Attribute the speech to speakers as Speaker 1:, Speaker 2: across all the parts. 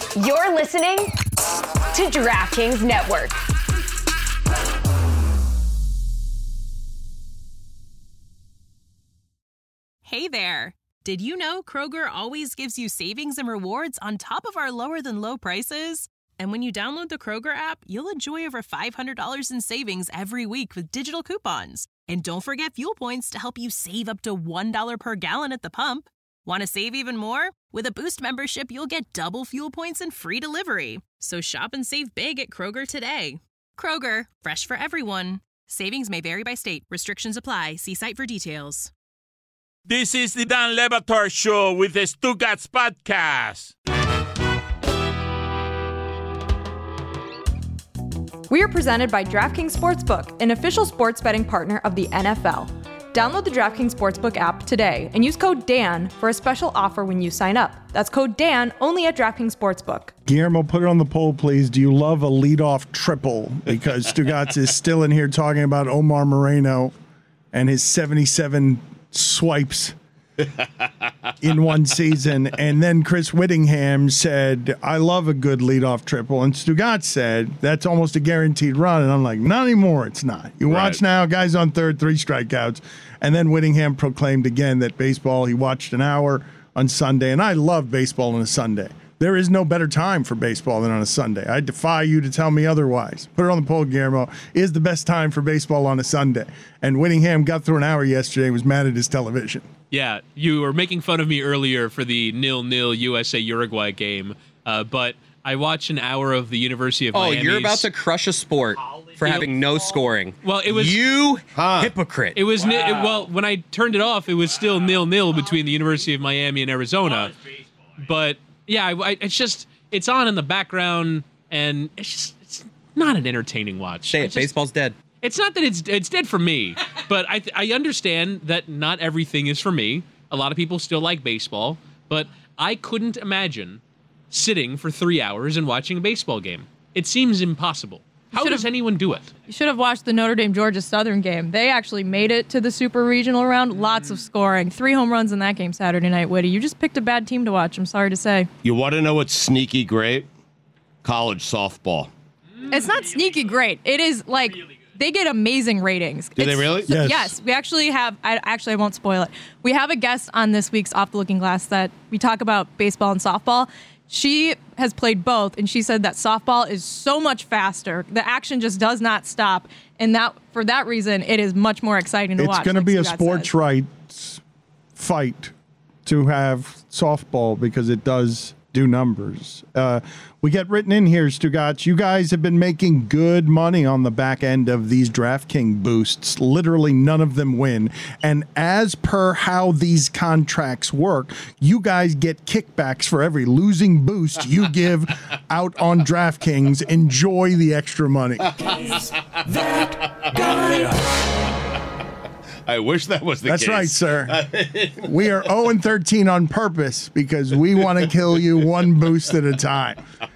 Speaker 1: You're listening to DraftKings Network.
Speaker 2: Hey there. Did you know Kroger always gives you savings and rewards on top of our lower than low prices? And when you download the Kroger app, you'll enjoy over $500 in savings every week with digital coupons. And don't forget fuel points to help you save up to $1 per gallon at the pump. Want to save even more? With a Boost membership, you'll get double fuel points and free delivery. So shop and save big at Kroger today. Kroger, fresh for everyone. Savings may vary by state. Restrictions apply. See site for details.
Speaker 3: This is the Dan Le Batard Show with the Stugats Podcast.
Speaker 4: We are presented by DraftKings Sportsbook, an official sports betting partner of the NFL. Download the DraftKings Sportsbook app today and use code DAN for a special offer when you sign up. That's code DAN only at DraftKings Sportsbook.
Speaker 5: Guillermo, put it on the poll, please. Do you love a leadoff triple? Because Stugats is still in here talking about Omar Moreno and his 77 swipes in one season. And then Chris Whittingham said, I love a good leadoff triple. And Stugats said, that's almost a guaranteed run. And I'm like, not anymore. It's not. You watch now, guys on third, 3 strikeouts. And then Whittingham proclaimed again that baseball, he watched an hour on Sunday. And I love baseball on a Sunday. There is no better time for baseball than on a Sunday. I defy you to tell me otherwise. Put it on the poll, Guillermo. Is the best time for baseball on a Sunday? And Whittingham got through an hour yesterday and was mad at his television.
Speaker 6: Yeah, you were making fun of me earlier for the 0-0 USA-Uruguay game, but I watched an hour of the University of Miami's.
Speaker 7: Oh, you're about to crush a sport for having no scoring.
Speaker 6: Well, it was
Speaker 7: hypocrite.
Speaker 6: It was well, when I turned it off, it was still 0-0 between the University of Miami and Arizona. But yeah, it's on in the background, and it's not an entertaining watch.
Speaker 7: Baseball's dead.
Speaker 6: It's not that it's dead for me, but I understand that not everything is for me. A lot of people still like baseball, but I couldn't imagine sitting for 3 hours and watching a baseball game. It seems impossible. How does anyone do it?
Speaker 4: You should have watched the Notre Dame Georgia Southern game. They actually made it to the Super Regional round. Lots of scoring. 3 home runs in that game Saturday night, Whitty. You just picked a bad team to watch, I'm sorry to say.
Speaker 8: You want to know what's sneaky great? College softball.
Speaker 4: It's not sneaky great. It is like they get amazing ratings.
Speaker 8: Do they really?
Speaker 4: Yes. We actually have, I won't spoil it. We have a guest on this week's Off the Looking Glass that we talk about baseball and softball. She has played both, and she said that softball is so much faster. The action just does not stop, and that for that reason, it is much more exciting to watch.
Speaker 5: It's going to be a sports rights fight to have softball because it does do numbers. We get written in here, Stugats. You guys have been making good money on the back end of these DraftKings boosts. Literally none of them win. And as per how these contracts work, you guys get kickbacks for every losing boost you give out on DraftKings. Enjoy the extra money.
Speaker 8: That guy. I wish that was the
Speaker 5: case. That's right, sir. We are 0-13 on purpose because we want to kill you one boost at a time.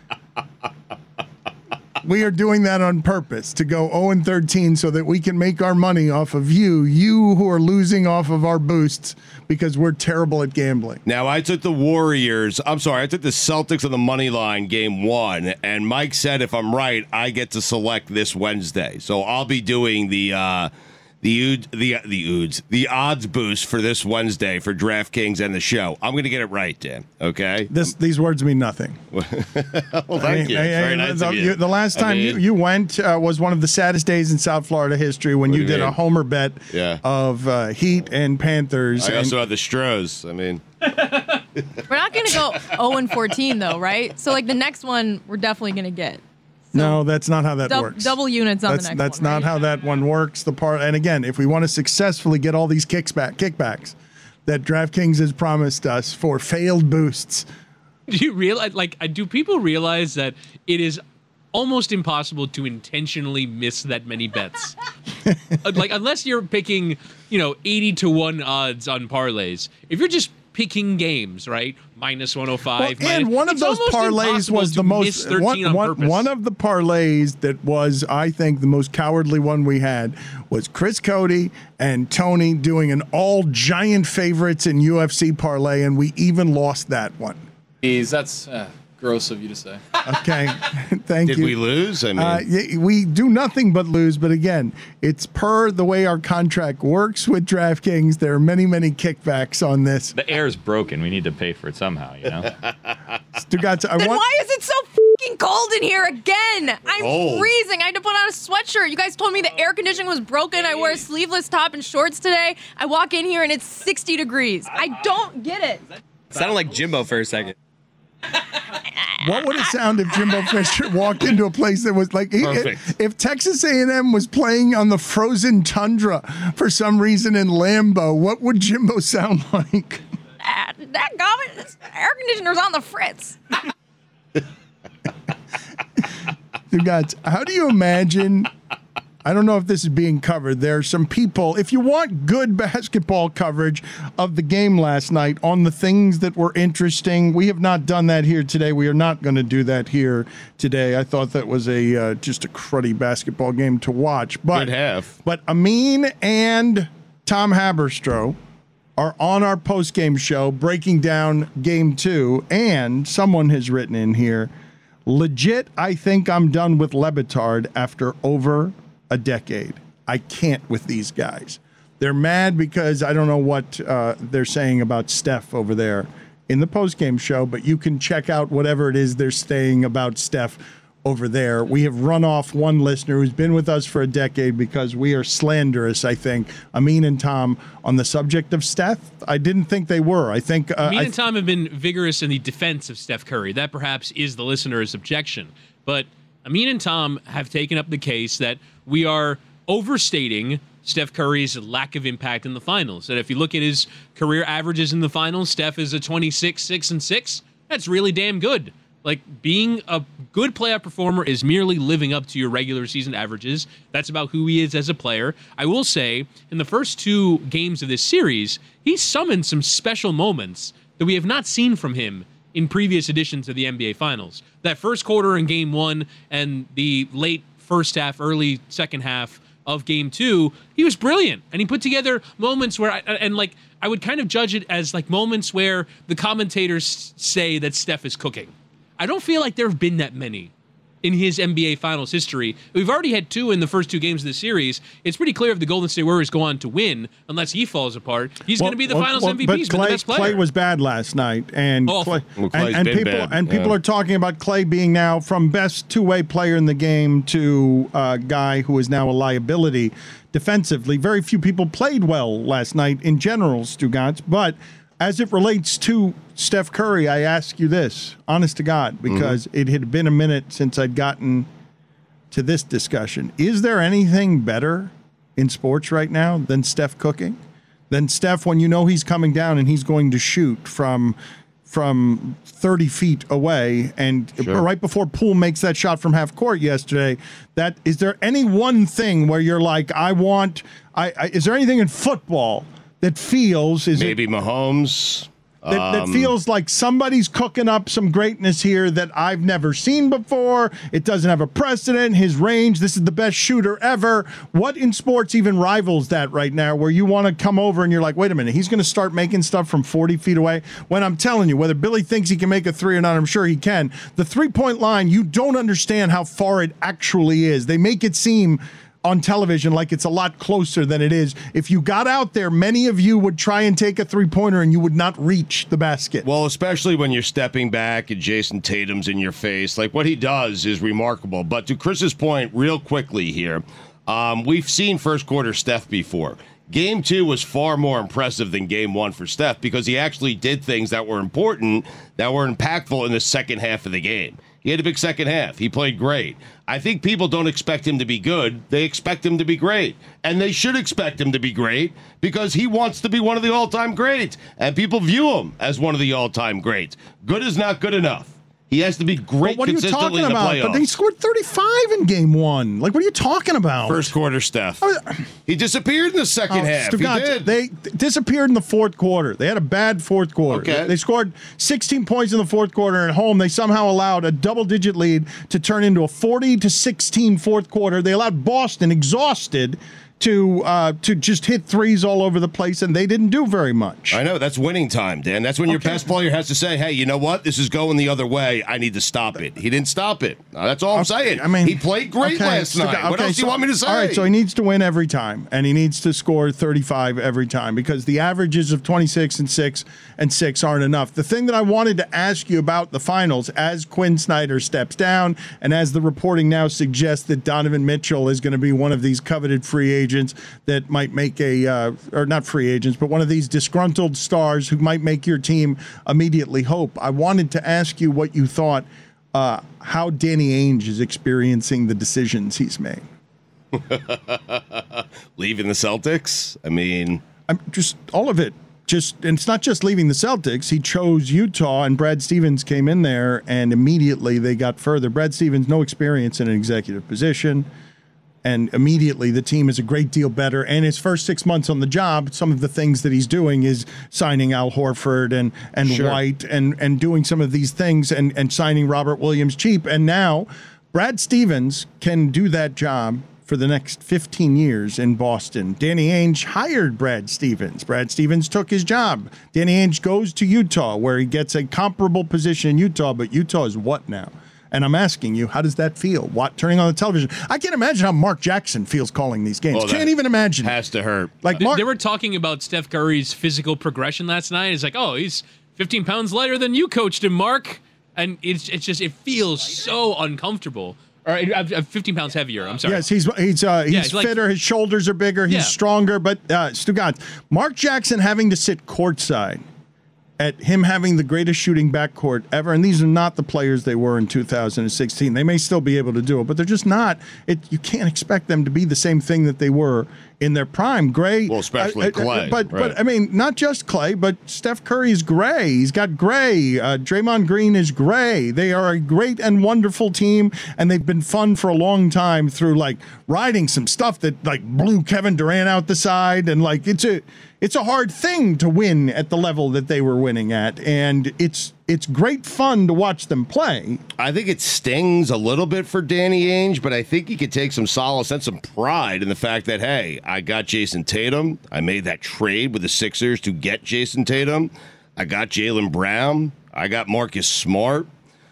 Speaker 5: We are doing that on purpose to go 0-13 so that we can make our money off of you who are losing off of our boosts because we're terrible at gambling.
Speaker 8: Now, I took the Celtics on the money line game 1, and Mike said if I'm right, I get to select this Wednesday. So I'll be doing the odds boost for this Wednesday for DraftKings and the show. I'm going to get it right, Dan. Okay.
Speaker 5: These words mean nothing.
Speaker 8: Well, thank you. Very nice of you.
Speaker 5: The last time you went was one of the saddest days in South Florida history when you did a homer bet of Heat and Panthers.
Speaker 8: I also had the Stros.
Speaker 4: We're not going to go 0-14 though, right? So like the next one, we're definitely going to get.
Speaker 5: No, that's not how that works.
Speaker 4: Double units on the next one.
Speaker 5: That's not how that one works. And again, if we want to successfully get all these kickbacks that DraftKings has promised us for failed boosts.
Speaker 6: Do you realize? Do people realize that it is almost impossible to intentionally miss that many bets? Unless you're picking, 80-1 odds on parlays. If you're just picking games, right? Minus 105.
Speaker 5: And one of those parlays was the most one of the parlays that was, I think, the most cowardly one we had was Chris Cody and Tony doing an all giant favorites in UFC parlay, and we even lost that one.
Speaker 9: That's gross of you to say.
Speaker 5: Okay, thank you.
Speaker 8: Did we lose? I mean,
Speaker 5: We do nothing but lose. But again, it's per the way our contract works with DraftKings. There are many, many kickbacks on this.
Speaker 10: The air is broken. We need to pay for it somehow, you know?
Speaker 4: Why is it so fucking cold in here again? I'm
Speaker 8: Cold.
Speaker 4: freezing. I had to put on a sweatshirt. You guys told me the air conditioning was broken. I wear a sleeveless top and shorts today. I walk in here and it's 60 degrees. I don't get it.
Speaker 7: Sounded like Jimbo for a second.
Speaker 5: What would it sound if Jimbo Fisher walked into a place that was like,
Speaker 8: Perfect.
Speaker 5: if Texas A&M was playing on the frozen tundra for some reason in Lambeau, what would Jimbo sound like?
Speaker 4: That comment, this air conditioner's on the fritz.
Speaker 5: Guys, how do you imagine? I don't know if this is being covered. There are some people, if you want good basketball coverage of the game last night on the things that were interesting, we have not done that here today. We are not going to do that here today. I thought that was just a cruddy basketball game to watch. But,
Speaker 8: good half.
Speaker 5: But Amin and Tom Haberstroh are on our post-game show breaking down Game 2, and someone has written in here, legit, I think I'm done with Le Batard after over a decade. I can't with these guys. They're mad because I don't know what they're saying about Steph over there in the post-game show, but you can check out whatever it is they're saying about Steph over there. We have run off one listener who's been with us for a decade because we are slanderous, I think, Amin and Tom, on the subject of Steph. I didn't think they were. I think
Speaker 6: Amin and Tom have been vigorous in the defense of Steph Curry. That perhaps is the listener's objection. But Amin and Tom have taken up the case that we are overstating Steph Curry's lack of impact in the finals. That if you look at his career averages in the finals, Steph is a 26, 6-6. That's really damn good. Like, being a good playoff performer is merely living up to your regular season averages. That's about who he is as a player. I will say, in the first 2 games of this series, he summoned some special moments that we have not seen from him in previous editions of the NBA Finals. That first quarter in Game 1 and the late first half, early second half of Game 2, he was brilliant. And he put together moments where, I would kind of judge it as like moments where the commentators say that Steph is cooking. I don't feel like there have been that many in his NBA Finals history. We've already had 2 in the first 2 games of the series. It's pretty clear if the Golden State Warriors go on to win, unless he falls apart, he's going to be the Finals MVP. He's been the best player.
Speaker 5: Clay was bad last night, and people are talking about Clay being now from best two-way player in the game to a guy who is now a liability defensively. Very few people played well last night in general, Stugotz, but as it relates to Steph Curry, I ask you this, honest to God, because it had been a minute since I'd gotten to this discussion. Is there anything better in sports right now than Steph cooking? Than Steph when you know he's coming down and he's going to shoot from 30 feet away, and right before Poole makes that shot from half court yesterday, that is there any one thing where you're like, is there anything in football that feels
Speaker 8: maybe Mahomes
Speaker 5: that feels like somebody's cooking up some greatness here that I've never seen before? It doesn't have a precedent. His range, this is the best shooter ever. What in sports even rivals that right now, where you want to come over and you're like, wait a minute, he's going to start making stuff from 40 feet away? When I'm telling you, whether Billy thinks he can make a 3 or not, I'm sure he can. The 3-point line, you don't understand how far it actually is. They make it seem on television like it's a lot closer than it is. If you got out there, many of you would try and take a 3-pointer and you would not reach the basket.
Speaker 8: Well, especially when you're stepping back and Jason Tatum's in your face. Like, what he does is remarkable. But to Chris's point, real quickly here, we've seen first quarter Steph before. Game 2 was far more impressive than Game 1 for Steph because he actually did things that were important, that were impactful in the second half of the game. He had a big second half. He played great. I think people don't expect him to be good. They expect him to be great. And they should expect him to be great because he wants to be one of the all-time greats. And people view him as one of the all-time greats. Good is not good enough. He has to be great consistently in the playoffs.
Speaker 5: But they scored 35 in Game 1. Like, what are you talking about?
Speaker 8: First quarter, Steph. He disappeared in the second half. He did.
Speaker 5: They disappeared in the fourth quarter. They had a bad fourth quarter.
Speaker 8: Okay.
Speaker 5: They scored 16 points in the fourth quarter. At home, they somehow allowed a double-digit lead to turn into a 40-16 fourth quarter. They allowed Boston, exhausted, to just hit threes all over the place, and they didn't do very much.
Speaker 8: I know. That's winning time, Dan. That's when your best player has to say, hey, you know what? This is going the other way. I need to stop it. He didn't stop it. That's all I'm saying.
Speaker 5: I mean,
Speaker 8: he played great last night. What else do you want me to say?
Speaker 5: All right, so he needs to win every time, and he needs to score 35 every time because the averages of 26 and 6 and 6 aren't enough. The thing that I wanted to ask you about the finals, as Quinn Snyder steps down, and as the reporting now suggests that Donovan Mitchell is going to be one of these coveted free agents that might make or not free agents, but one of these disgruntled stars who might make your team immediately hope. I wanted to ask you what you thought, how Danny Ainge is experiencing the decisions he's made.
Speaker 8: Leaving the Celtics? I mean,
Speaker 5: just all of it. And it's not just leaving the Celtics. He chose Utah, and Brad Stevens came in there, and immediately they got further. Brad Stevens, no experience in an executive position. And immediately the team is a great deal better. And his first 6 months on the job, some of the things that he's doing is signing Al Horford and
Speaker 8: Sure.
Speaker 5: White and doing some of these things and signing Robert Williams cheap. And now Brad Stevens can do that job for the next 15 years in Boston. Danny Ainge hired Brad Stevens. Brad Stevens took his job. Danny Ainge goes to Utah, where he gets a comparable position in Utah, but Utah is what now? And I'm asking you, how does that feel? Turning on the television? I can't imagine how Mark Jackson feels calling these games. Can't even imagine.
Speaker 8: Has to hurt.
Speaker 5: Like Mark,
Speaker 6: they were talking about Steph Curry's physical progression last night. It's like, oh, he's 15 pounds lighter than you coached him, Mark. And it's just, it feels so uncomfortable. Or 15 pounds heavier. I'm sorry.
Speaker 5: Yes, he's fitter.
Speaker 6: Like,
Speaker 5: his shoulders are bigger. He's stronger. But Stugatz, Mark Jackson having to sit courtside at him having the greatest shooting backcourt ever, and these are not the players they were in 2016. They may still be able to do it, but they're just not. You can't expect them to be the same thing that they were in their prime. Gray,
Speaker 8: well, especially Clay.
Speaker 5: But I mean, not just Clay, but Steph Curry is gray. He's got gray. Draymond Green is gray. They are a great and wonderful team, and they've been fun for a long time through like riding some stuff that like blew Kevin Durant out the side, and like it's a hard thing to win at the level that they were winning at, and it's great fun to watch them play.
Speaker 8: I think it stings a little bit for Danny Ainge, but I think he could take some solace and some pride in the fact that, hey, I got Jason Tatum. I made that trade with the Sixers to get Jason Tatum. I got Jaylen Brown. I got Marcus Smart.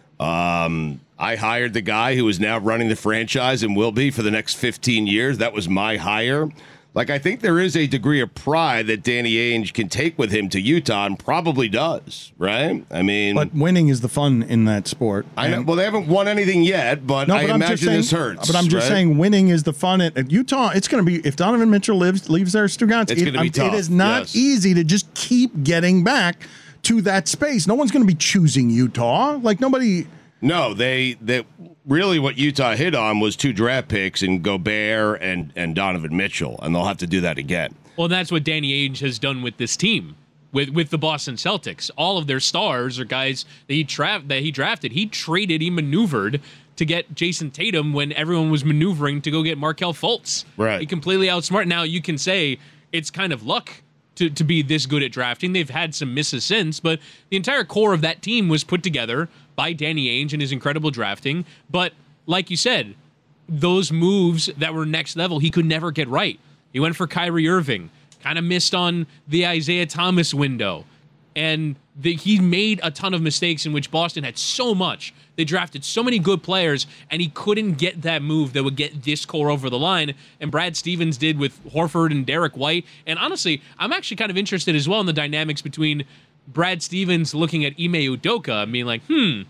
Speaker 8: I hired the guy who is now running the franchise and will be for the next 15 years. That was my hire. Like, I think there is a degree of pride that Danny Ainge can take with him to Utah, and probably does, right? I mean,
Speaker 5: but winning is the fun in that sport.
Speaker 8: I know. Well, they haven't won anything yet, but I imagine this hurts.
Speaker 5: But I'm just saying, winning is the fun at Utah. It's going to be, if Donovan Mitchell leaves there, Stugatz,
Speaker 8: it's going to be tough.
Speaker 5: It is not easy to just keep getting back to that space. No one's going to be choosing Utah. Like nobody.
Speaker 8: No, they really what Utah hit on was 2 draft picks in Gobert and Donovan Mitchell, and they'll have to do that again.
Speaker 6: Well, that's what Danny Ainge has done with this team, with the Boston Celtics. All of their stars are guys that he drafted. He maneuvered to get Jason Tatum when everyone was maneuvering to go get Markelle Fultz.
Speaker 8: Right.
Speaker 6: He completely outsmarted. Now, you can say it's kind of luck to be this good at drafting. They've had some misses since, but the entire core of that team was put together by Danny Ainge and his incredible drafting. But like you said, those moves that were next level, he could never get right. He went for Kyrie Irving, kind of missed on the Isaiah Thomas window. And he made a ton of mistakes in which Boston had so much. They drafted so many good players, and he couldn't get that move that would get this core over the line. And Brad Stevens did with Horford and Derek White. And honestly, I'm actually kind of interested as well in the dynamics between Brad Stevens looking at Ime Udoka and being like,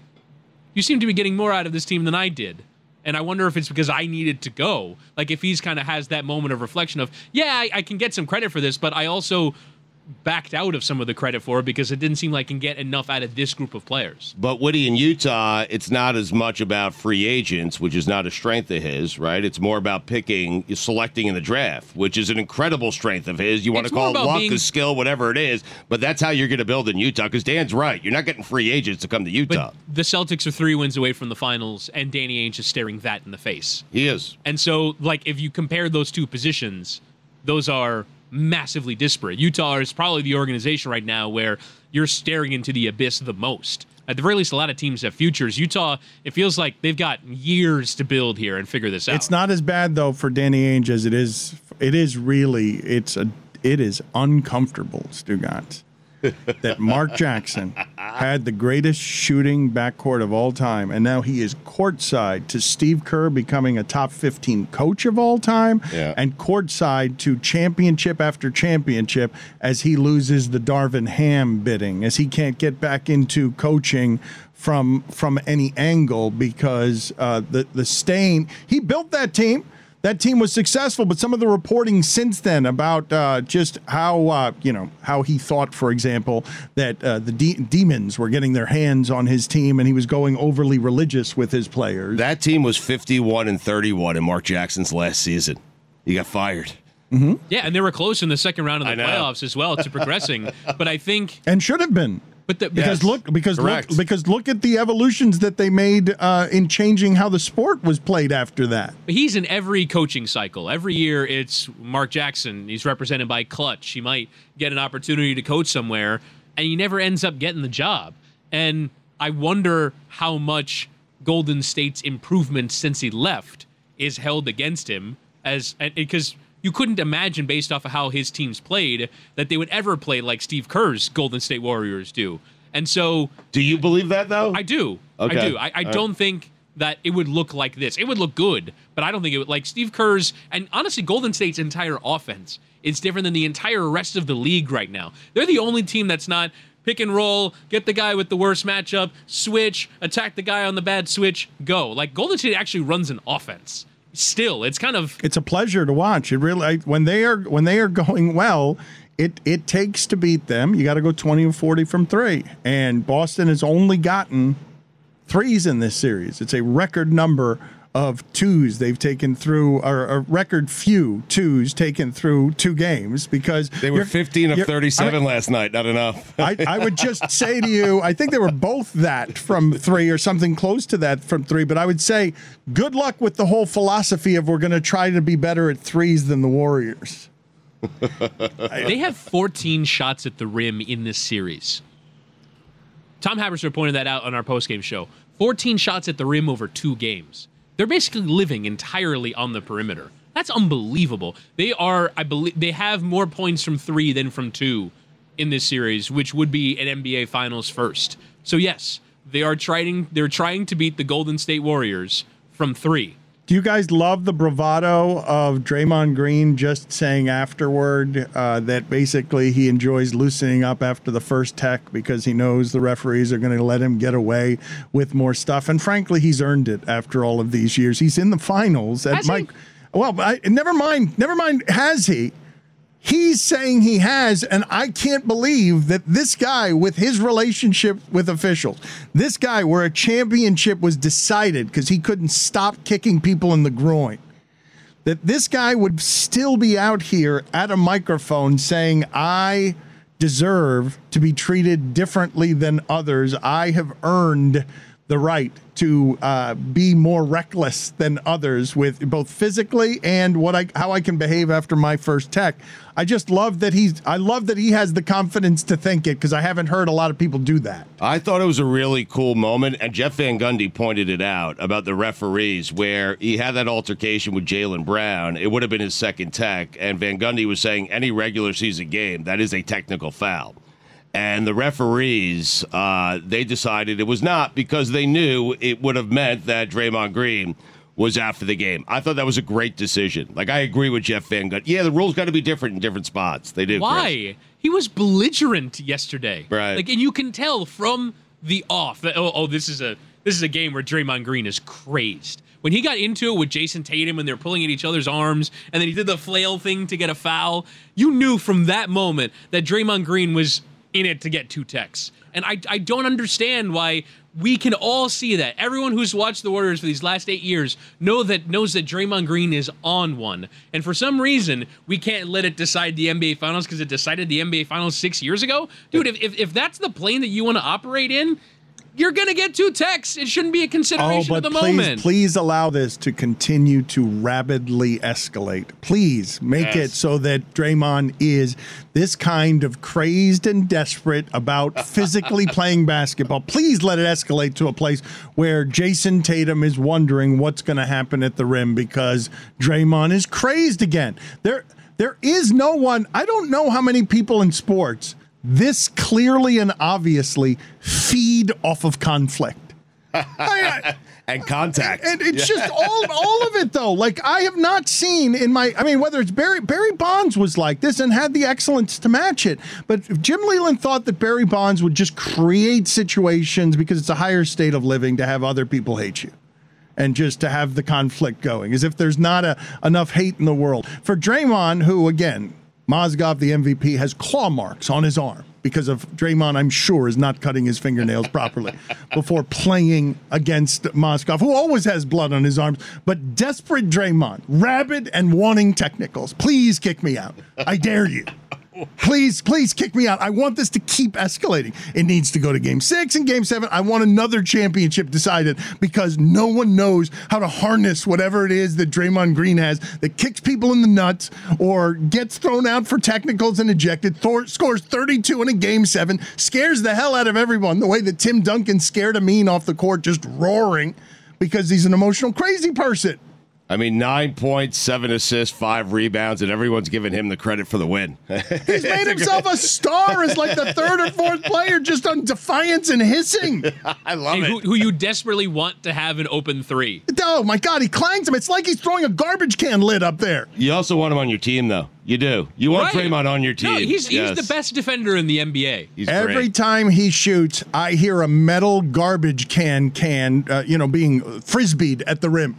Speaker 6: you seem to be getting more out of this team than I did. And I wonder if it's because I needed to go. Like if he's kind of has that moment of reflection of, I can get some credit for this, but I also backed out of some of the credit for it because it didn't seem like I can get enough out of this group of players.
Speaker 8: But Woody, in Utah, it's not as much about free agents, which is not a strength of his, right? It's more about selecting in the draft, which is an incredible strength of his. You want to call it luck, a skill, whatever it is, but that's how you're going to build in Utah, because Dan's right. You're not getting free agents to come to Utah.
Speaker 6: But the Celtics are 3 wins away from the finals, and Danny Ainge is staring that in the face.
Speaker 8: He is.
Speaker 6: And so, like, if you compare those two positions, those are massively disparate. Utah is probably the organization right now where you're staring into the abyss the most. At the very least, a lot of teams have futures. Utah, it feels like they've got years to build here and figure this out.
Speaker 5: It's not as bad, though, for Danny Ainge as it is it is uncomfortable, Stugotz, that Mark Jackson had the greatest shooting backcourt of all time, and now he is courtside to Steve Kerr becoming a top 15 coach of all time, and courtside to championship after championship as he loses the Darvin Ham bidding, as he can't get back into coaching from any angle because the stain. He built that team. That team was successful, but some of the reporting since then about just how he thought, for example, that the demons were getting their hands on his team, and he was going overly religious with his players.
Speaker 8: That team was 51-31 in Mark Jackson's last season. He got fired.
Speaker 5: Mm-hmm.
Speaker 6: Yeah, and they were close in the second round of the playoffs as well to progressing. But I think
Speaker 5: and should have been. But because look at the evolutions that they made in changing how the sport was played after that.
Speaker 6: He's in every coaching cycle. Every year it's Mark Jackson. He's represented by Clutch. He might get an opportunity to coach somewhere, and he never ends up getting the job. And I wonder how much Golden State's improvement since he left is held against him, because you couldn't imagine, based off of how his teams played, that they would ever play like Steve Kerr's Golden State Warriors do. And so...
Speaker 8: Do you believe that, though?
Speaker 6: I do.
Speaker 8: Okay.
Speaker 6: I do. I don't think that it would look like this. It would look good, but I don't think it would... Like Steve Kerr's... And honestly, Golden State's entire offense is different than the entire rest of the league right now. They're the only team that's not pick and roll, get the guy with the worst matchup, switch, attack the guy on the bad switch, go. Like, Golden State actually runs an offense. Still, it's a
Speaker 5: pleasure to watch. It really, when they are going well, it takes to beat them. You got to go 20 or 40 from three, and Boston has only gotten threes in this series. It's a record number of twos they've taken through, or a record few twos taken through two games, because
Speaker 8: they were 15 of 37 last night. Not enough.
Speaker 5: I would just say to you, I think they were both that from three or something close to that from three, but I would say good luck with the whole philosophy of we're going to try to be better at threes than the Warriors.
Speaker 6: They have 14 shots at the rim in this series. Tom Haberstroh pointed that out on our postgame show. 14 shots at the rim over 2 games. They're basically living entirely on the perimeter. That's unbelievable. They are, I believe, they have more points from 3 than from 2 in this series, which would be an NBA Finals first. So yes, they're trying to beat the Golden State Warriors from 3.
Speaker 5: Do you guys love the bravado of Draymond Green just saying afterward that basically he enjoys loosening up after the first tech because he knows the referees are going to let him get away with more stuff? And frankly, he's earned it after all of these years. He's in the finals. Never mind. Has he? He's saying he has, and I can't believe that this guy, with his relationship with officials, this guy where a championship was decided because he couldn't stop kicking people in the groin, that this guy would still be out here at a microphone saying, I deserve to be treated differently than others. I have earned the right to be more reckless than others with both physically and how I can behave after my first tech. I just love that he has the confidence to think it, because I haven't heard a lot of people do that.
Speaker 8: I thought it was a really cool moment, and Jeff Van Gundy pointed it out about the referees, where he had that altercation with Jaylen Brown. It would have been his second tech, and Van Gundy was saying any regular season game, that is a technical foul. And the referees, they decided it was not, because they knew it would have meant that Draymond Green was out for the game. I thought that was a great decision. Like, I agree with Jeff Van Gundy. Yeah, the rules got to be different in different spots. They do.
Speaker 6: Why?
Speaker 8: Chris.
Speaker 6: He was belligerent yesterday.
Speaker 8: Right.
Speaker 6: Like, and you can tell from the off that, this is a game where Draymond Green is crazed. When he got into it with Jason Tatum and they're pulling at each other's arms, and then he did the flail thing to get a foul, you knew from that moment that Draymond Green was in it to get 2 techs. And I don't understand why we can all see that. Everyone who's watched the Warriors for these last 8 years knows that Draymond Green is on one. And for some reason, we can't let it decide the NBA Finals because it decided the NBA Finals 6 years ago. Dude, if that's the plane that you want to operate in, you're going to get 2 techs. It shouldn't be a consideration at the moment.
Speaker 5: Please allow this to continue to rapidly escalate. Please make it so that Draymond is this kind of crazed and desperate about physically playing basketball. Please let it escalate to a place where Jason Tatum is wondering what's going to happen at the rim because Draymond is crazed again. There is no one, I don't know how many people in sports this clearly and obviously feed off of conflict.
Speaker 8: And contact.
Speaker 5: And it's just all of it, though. Like, I have not seen whether it's Barry Bonds was like this and had the excellence to match it. But if Jim Leland thought that Barry Bonds would just create situations because it's a higher state of living to have other people hate you and just to have the conflict going, as if there's not enough hate in the world. For Draymond, who, again, Mozgov, the MVP, has claw marks on his arm because of Draymond, I'm sure, is not cutting his fingernails properly before playing against Mozgov, who always has blood on his arms. But desperate Draymond, rabid and wanting technicals. Please kick me out. I dare you. Please kick me out. I want this to keep escalating. It needs to go to Game 6 and Game 7. I want another championship decided because no one knows how to harness whatever it is that Draymond Green has that kicks people in the nuts or gets thrown out for technicals and ejected, scores 32 in a Game 7, scares the hell out of everyone the way that Tim Duncan scared Amin off the court just roaring because he's an emotional crazy person.
Speaker 8: I mean, 9 points, 7 assists, 5 rebounds, and everyone's giving him the credit for the win.
Speaker 5: He's made himself a star as like the third or fourth player just on defiance and hissing.
Speaker 8: I love it.
Speaker 6: Who you desperately want to have an open three.
Speaker 5: Oh, my God, he clangs him. It's like he's throwing a garbage can lid up there.
Speaker 8: You also want him on your team, though. You do. You want
Speaker 6: Right.
Speaker 8: Draymond on your team.
Speaker 6: No, he's the best defender in the NBA.
Speaker 8: He's
Speaker 5: Every
Speaker 8: great.
Speaker 5: time he shoots, I hear a metal garbage can being frisbeed at the rim.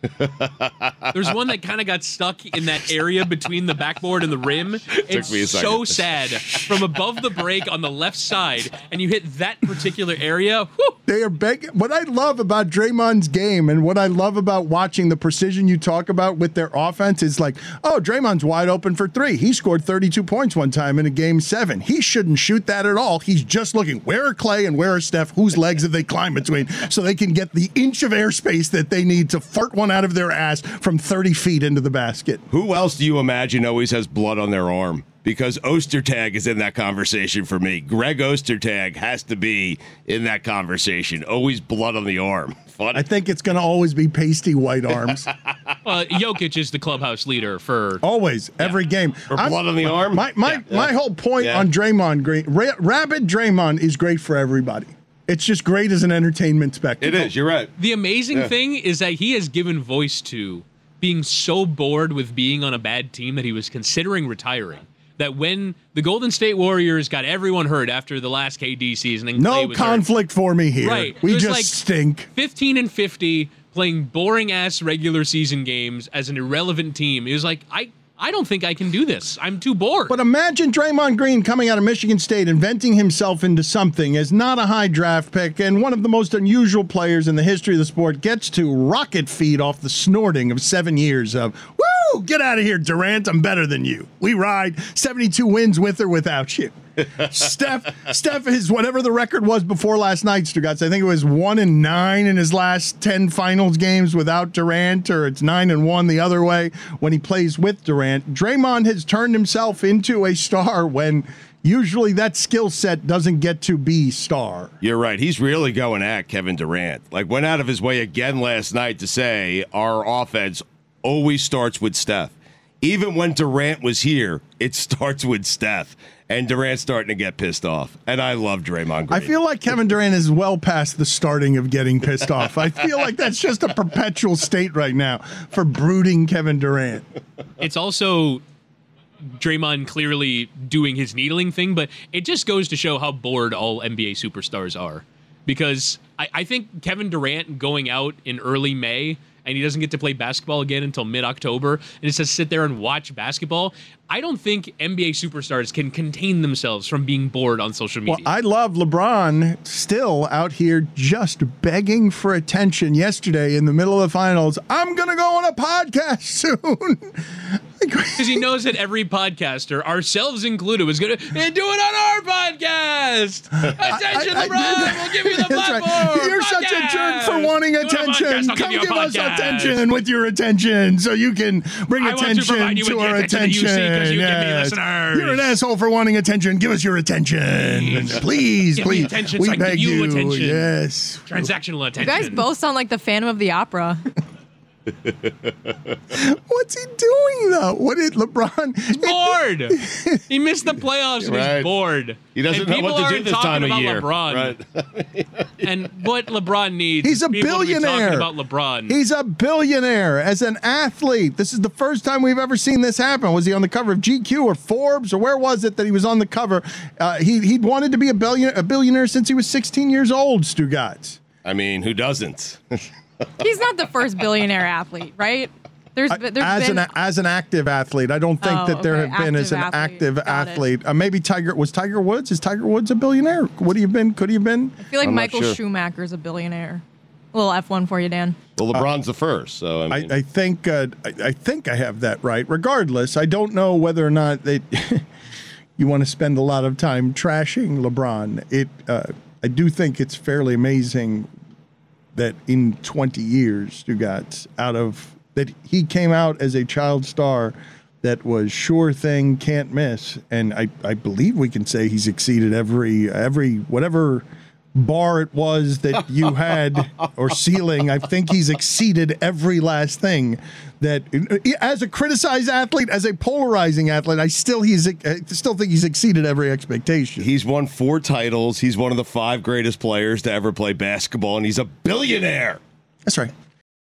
Speaker 6: There's one that kind of got stuck in that area between the backboard and the rim. It's
Speaker 8: me a
Speaker 6: so
Speaker 8: second.
Speaker 6: sad. From above the break on the left side, and you hit that particular area. Whew,
Speaker 5: They are begging. What I love about Draymond's game and what I love about watching the precision you talk about with their offense is like, oh, Draymond's wide open for three. He scored 32 points one time in a Game 7. He shouldn't shoot that at all. He's just looking, where are Clay and where are Steph? Whose legs have they climbed between so they can get the inch of airspace that they need to fart one out of their ass from 30 feet into the basket.
Speaker 8: Who else do you imagine always has blood on their arm? Because Ostertag is in that conversation for me. Greg Ostertag has to be in that conversation. Always blood on the arm. Fun.
Speaker 5: I think it's going to always be pasty white arms.
Speaker 6: Jokic is the clubhouse leader for
Speaker 5: Always, every game.
Speaker 8: Or blood on the arm?
Speaker 5: My whole point on Draymond Green, rabid Draymond is great for everybody. It's just great as an entertainment spectacle.
Speaker 8: It is, you're right.
Speaker 6: The amazing thing is that he has given voice to being so bored with being on a bad team that he was considering retiring. That when the Golden State Warriors got everyone hurt after the last KD season, and Clay
Speaker 5: No
Speaker 6: was
Speaker 5: conflict for me here.
Speaker 6: Right.
Speaker 5: We
Speaker 6: It was
Speaker 5: just
Speaker 6: like
Speaker 5: stink.
Speaker 6: 15-50, playing boring-ass regular season games as an irrelevant team. It was like, I don't think I can do this. I'm too bored.
Speaker 5: But imagine Draymond Green coming out of Michigan State, inventing himself into something as not a high draft pick and one of the most unusual players in the history of the sport, gets to rocket feed off the snorting of 7 years of, woo, get out of here, Durant, I'm better than you. We ride 72 wins with or without you. Steph is whatever the record was before last night, Stugotz. I think it was 1-9 in his last 10 finals games without Durant, or it's 9-1 the other way when he plays with Durant. Draymond has turned himself into a star when usually that skill set doesn't get to be star.
Speaker 8: You're right. He's really going at Kevin Durant. Like, went out of his way again last night to say our offense always starts with Steph. Even when Durant was here, it starts with Steph. And Durant's starting to get pissed off. And I love Draymond Green.
Speaker 5: I feel like Kevin Durant is well past the starting of getting pissed off. I feel like that's just a perpetual state right now for brooding Kevin Durant.
Speaker 6: It's also Draymond clearly doing his needling thing, but it just goes to show how bored all NBA superstars are. Because I think Kevin Durant going out in early May and he doesn't get to play basketball again until mid-October and just to sit there and watch basketball, I don't think NBA superstars can contain themselves from being bored on social media.
Speaker 5: Well, I love LeBron still out here just begging for attention yesterday in the middle of the finals. I'm going to go on a podcast soon.
Speaker 6: Because he knows that every podcaster, ourselves included, was going to do it on our podcast. Attention, LeBron. We'll give you the platform.
Speaker 5: Right. You're such a jerk for wanting attention. Come give us attention with your attention so you can bring attention to our attention.
Speaker 6: Because you give me listeners.
Speaker 5: You're an asshole for wanting attention. Give us your attention. Please.
Speaker 6: Give me attention
Speaker 5: we
Speaker 6: so I can
Speaker 5: beg
Speaker 6: give you attention.
Speaker 5: Yes.
Speaker 6: Transactional attention.
Speaker 4: You guys both sound like the Phantom of the Opera.
Speaker 5: What's he doing though? What did LeBron?
Speaker 6: He's bored. He missed the playoffs and he's bored.
Speaker 8: He doesn't know what to do this time of year.
Speaker 6: LeBron. Right. And what LeBron needs.
Speaker 5: He's a
Speaker 6: people
Speaker 5: billionaire.
Speaker 6: To be talking about LeBron.
Speaker 5: He's a billionaire as an athlete. This is the first time we've ever seen this happen. Was he on the cover of GQ or Forbes or where was it that he was on the cover? He'd wanted to be a billionaire since he was 16 years old. Stugotz.
Speaker 8: I mean, who doesn't?
Speaker 4: He's not the first billionaire athlete, right? There's
Speaker 5: as an active athlete, I don't think that there have been as an active athlete. Maybe Tiger Woods. Is Tiger Woods a billionaire? Would he have been? Could he have been?
Speaker 4: I feel like Michael Schumacher's a billionaire. A little F1 for you, Dan.
Speaker 8: Well, LeBron's the first, so I mean.
Speaker 5: I think I have that right. Regardless, I don't know whether or not they. You want to spend a lot of time trashing LeBron. I do think it's fairly amazing that in 20 years, Stugotz, that he came out as a child star that was sure thing, can't miss, and I believe we can say he's exceeded every whatever bar it was that you had or ceiling. I think he's exceeded every last thing that, as a criticized athlete, as a polarizing athlete, I still think he's exceeded every expectation.
Speaker 8: He's won 4 titles. He's one of the 5 greatest players to ever play basketball, and he's a billionaire.
Speaker 5: That's right.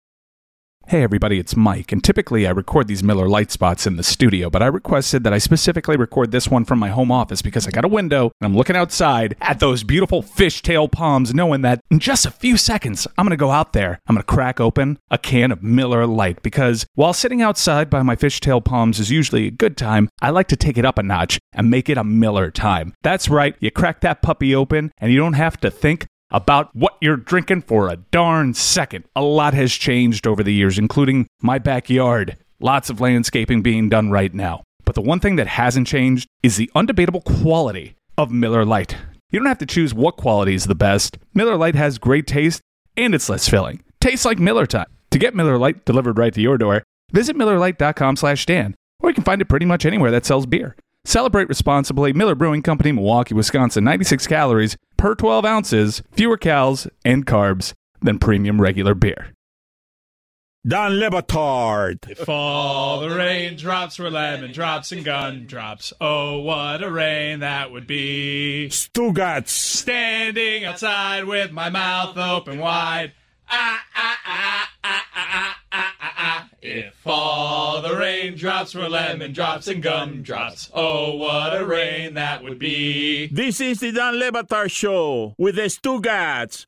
Speaker 9: Hey everybody, it's Mike, and typically I record these Miller Lite spots in the studio, but I requested that I specifically record this one from my home office because I got a window and I'm looking outside at those beautiful fishtail palms, knowing that in just a few seconds I'm going to go out there, I'm going to crack open a can of Miller Lite, because while sitting outside by my fishtail palms is usually a good time, I like to take it up a notch and make it a Miller time. That's right, you crack that puppy open and you don't have to think about what you're drinking for a darn second. A lot has changed over the years, including my backyard. Lots of landscaping being done right now. But the one thing that hasn't changed is the undebatable quality of Miller Lite. You don't have to choose what quality is the best. Miller Lite has great taste, and it's less filling. Tastes like Miller time. To get Miller Lite delivered right to your door, visit MillerLite.com/Dan, or you can find it pretty much anywhere that sells beer. Celebrate responsibly. Miller Brewing Company, Milwaukee, Wisconsin. 96 calories per 12 ounces, fewer calories and carbs than premium regular beer.
Speaker 3: Don Le Batard.
Speaker 11: If all the raindrops were lemon drops and gumdrops, oh, what a rain that would be.
Speaker 3: Stugotz.
Speaker 11: Standing outside with my mouth open wide. If all the raindrops were lemon drops and gumdrops, oh, what a rain that would be.
Speaker 3: This is the Don Le Batard Show with the Stugotz.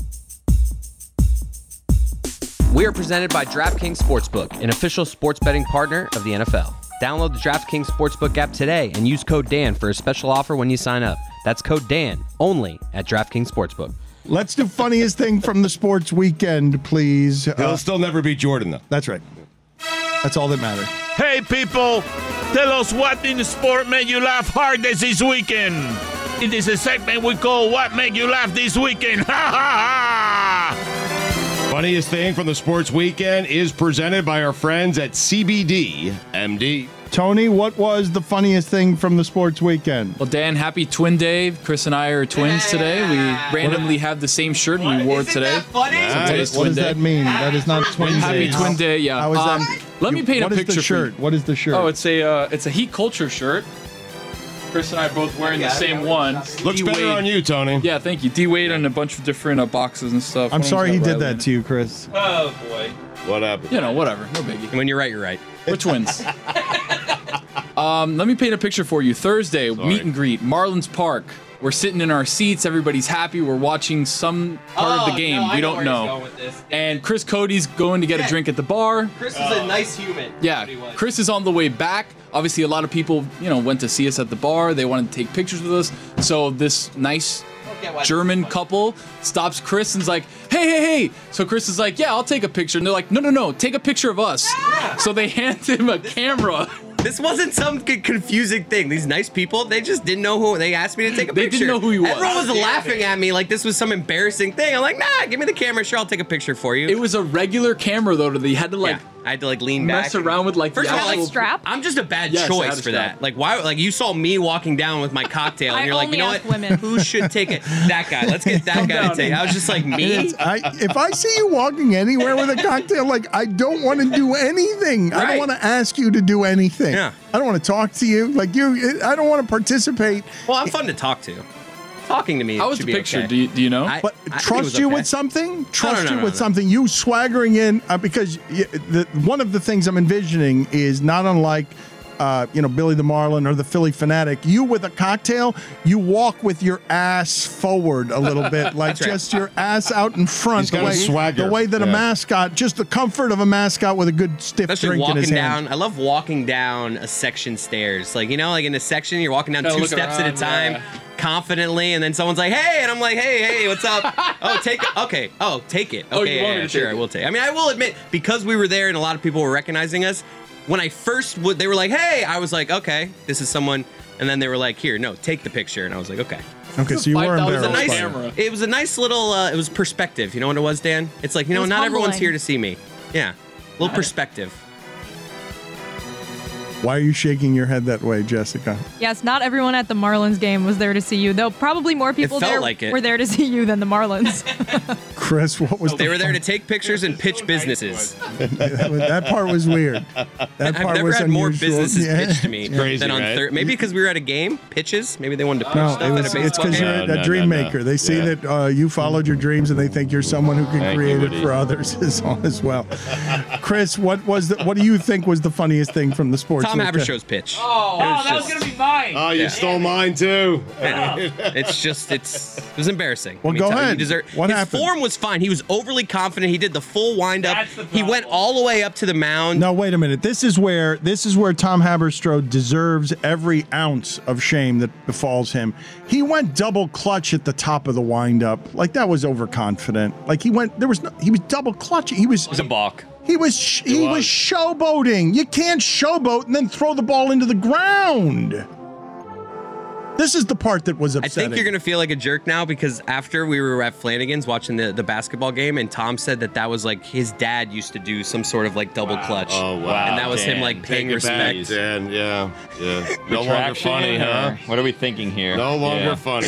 Speaker 12: We are presented by DraftKings Sportsbook, an official sports betting partner of the NFL. Download the DraftKings Sportsbook app today and use code Dan for a special offer when you sign up. That's code Dan, only at DraftKings Sportsbook.
Speaker 5: Let's do funniest thing from the sports weekend, please.
Speaker 8: He'll still never beat Jordan, though.
Speaker 5: That's right. That's all that matters.
Speaker 3: Hey, people, tell us what in the sport made you laugh hardest this weekend. It is a segment we call What Made You Laugh This Weekend. Ha, ha, ha!
Speaker 8: Funniest thing from the sports weekend is presented by our friends at CBD MD.
Speaker 5: Tony, what was the funniest thing from the sports weekend?
Speaker 13: Well, Dan, happy Twin Day. Chris and I are twins today. We randomly have the same shirt and we wore it today.
Speaker 5: Funny? What does that mean? That is not Twin Day.
Speaker 13: Happy Twin Day, yeah.
Speaker 5: How is that?
Speaker 13: Let me paint a picture.
Speaker 5: What is the shirt? What is the shirt?
Speaker 13: Oh, it's a Heat Culture shirt. Chris and I are both wearing the same one.
Speaker 8: Looks better on you, Tony.
Speaker 13: Yeah, thank you. D-Wade on a bunch of different boxes and stuff.
Speaker 5: I'm sorry he did that to you, Chris.
Speaker 13: Oh, boy.
Speaker 8: What happened?
Speaker 13: You know, whatever. No biggie.
Speaker 12: When you're right, you're right.
Speaker 13: We're twins. Let me paint a picture for you. Thursday, meet and greet, Marlins Park. We're sitting in our seats. Everybody's happy. We're watching some part of the game.
Speaker 12: No,
Speaker 13: we don't know. And Chris Cody's going to get a drink at the bar.
Speaker 12: Chris is a nice human.
Speaker 13: Yeah, Chris is on the way back. Obviously, a lot of people, went to see us at the bar. They wanted to take pictures with us. So this nice German couple stops Chris and's like, hey. So Chris is like, yeah, I'll take a picture. And they're like, no, take a picture of us. Yeah. So they hand him a camera.
Speaker 7: This wasn't some confusing thing. These nice people, they just didn't know who. They asked me to take a picture.
Speaker 13: They didn't know who he was.
Speaker 7: Everyone was laughing at me like this was some embarrassing thing. I'm like, nah, give me the camera. Sure, I'll take a picture for you.
Speaker 13: It was a regular camera though. That you had to like.
Speaker 7: Yeah. I had to like lean back.
Speaker 13: Mess around with like
Speaker 7: First
Speaker 13: the
Speaker 7: of all,
Speaker 13: actual
Speaker 4: strap.
Speaker 7: I'm just a bad
Speaker 13: Yes, I had
Speaker 7: choice
Speaker 13: a
Speaker 7: for
Speaker 13: strap.
Speaker 7: that. Like why? Like you saw me walking down with my cocktail, and
Speaker 4: I
Speaker 7: you're like, you know
Speaker 4: only
Speaker 7: what?
Speaker 4: ask women.
Speaker 7: Who should take it? That guy. Let's get that guy to take it. I was just like, me.
Speaker 5: If I see you walking anywhere with a cocktail, like I don't want to do anything. I don't
Speaker 7: Right.
Speaker 5: want to ask you to do anything.
Speaker 7: Yeah.
Speaker 5: I don't want to talk to you. Like you, I don't want to participate.
Speaker 7: Well, I'm fun to talk to. Talking to me.
Speaker 13: How was
Speaker 7: should
Speaker 13: the
Speaker 7: be
Speaker 13: picture?
Speaker 7: okay.
Speaker 13: Do you know?
Speaker 5: But
Speaker 7: I think it
Speaker 5: trust
Speaker 7: was
Speaker 5: you
Speaker 7: okay.
Speaker 5: with something. Trust
Speaker 7: no,
Speaker 5: you with
Speaker 7: no.
Speaker 5: something. You swaggering in because one of the things I'm envisioning is not unlike. Billy the Marlin or the Philly Fanatic. You with a cocktail, you walk with your ass forward a little bit, like just your ass out in front.
Speaker 8: He's got a swagger.
Speaker 5: The way that a
Speaker 8: Yeah.
Speaker 5: mascot, just the comfort of a mascot with a good stiff
Speaker 7: Especially
Speaker 5: drink in his
Speaker 7: walking
Speaker 5: hand.
Speaker 7: down. I love walking down a section stairs. Like, like in a section, you're walking down
Speaker 13: Gotta
Speaker 7: 2
Speaker 13: look
Speaker 7: steps at a
Speaker 13: around,
Speaker 7: time,
Speaker 13: yeah.
Speaker 7: confidently, and then someone's like, hey, and I'm like, hey, what's up? Oh, take it. Okay. Oh, take it.
Speaker 13: Oh,
Speaker 7: Okay,
Speaker 13: you want me
Speaker 7: yeah,
Speaker 13: to
Speaker 7: sure,
Speaker 13: take
Speaker 7: I
Speaker 13: it?
Speaker 7: will take it. I mean, I will admit, because we were there and a lot of people were recognizing us, when I first they were like, hey, I was like, okay, this is someone, and then they were like, here, no, take the picture, and I was like, okay.
Speaker 5: Okay, so you were
Speaker 13: $5,000
Speaker 5: embarrassed.
Speaker 7: Nice,
Speaker 13: camera.
Speaker 7: it was a nice little, it was perspective. You know what it was, Dan? It's like,
Speaker 4: It was
Speaker 7: not everyone's
Speaker 4: humbling.
Speaker 7: here to see me. Yeah, a little perspective.
Speaker 5: Why are you shaking your head that way, Jessica?
Speaker 4: Yes, not everyone at the Marlins game was there to see you, though probably more people
Speaker 7: felt
Speaker 4: there
Speaker 7: like it.
Speaker 4: were there to see you than the Marlins.
Speaker 5: Chris, what was
Speaker 7: They were there to take pictures and pitch businesses.
Speaker 5: that part was weird. That
Speaker 7: I've
Speaker 5: part
Speaker 7: never
Speaker 5: was
Speaker 7: had more
Speaker 5: unusual.
Speaker 7: businesses
Speaker 5: Yeah.
Speaker 7: pitched to me
Speaker 8: Crazy,
Speaker 7: than on
Speaker 8: right?
Speaker 7: maybe because we were at a game, pitches. Maybe they wanted to pitch
Speaker 5: No,
Speaker 7: stuff at a
Speaker 5: it's
Speaker 7: baseball
Speaker 5: because
Speaker 7: game.
Speaker 5: you're
Speaker 8: No,
Speaker 5: a
Speaker 8: no,
Speaker 5: dream
Speaker 8: no, no.
Speaker 5: maker. They see
Speaker 8: Yeah.
Speaker 5: that you followed your dreams, and they think you're someone who can
Speaker 10: Thank
Speaker 5: create
Speaker 10: you,
Speaker 5: it
Speaker 10: Woody.
Speaker 5: for others as well. Chris, what do you think was the funniest thing from the sports?
Speaker 7: Tom
Speaker 5: weekend?
Speaker 7: Habershow's pitch.
Speaker 11: Oh, that was
Speaker 7: just-
Speaker 11: gonna be mine.
Speaker 8: Oh, you stole mine too.
Speaker 7: It was embarrassing.
Speaker 5: Well,
Speaker 7: Let me
Speaker 5: go
Speaker 7: tell you.
Speaker 5: ahead. What
Speaker 7: His
Speaker 5: happened?
Speaker 7: form was fine. He was overly confident. He did the full windup.
Speaker 11: That's the
Speaker 7: He went
Speaker 11: problem.
Speaker 7: all the way up to the mound.
Speaker 5: No, wait a minute. This is where Tom Haberstroh deserves every ounce of shame that befalls him. He went double clutch at the top of the windup. Like that was overconfident. Like he was double clutching. He was
Speaker 10: It was a balk.
Speaker 5: He was showboating. You can't showboat and then throw the ball into the ground. This is the part that was
Speaker 7: I
Speaker 5: upsetting.
Speaker 7: think you're going to feel like a jerk now because after we were at Flanagan's watching the basketball game, and Tom said that was like his dad used to do some sort of like double clutch.
Speaker 8: Oh, wow.
Speaker 7: And that was him
Speaker 10: Dan.
Speaker 7: like paying
Speaker 8: Take it back,
Speaker 7: respect.
Speaker 8: Dan. Yeah. No longer
Speaker 10: Retraction,
Speaker 8: funny, huh?
Speaker 10: or What are we thinking here?
Speaker 8: No longer
Speaker 10: Yeah.
Speaker 8: funny.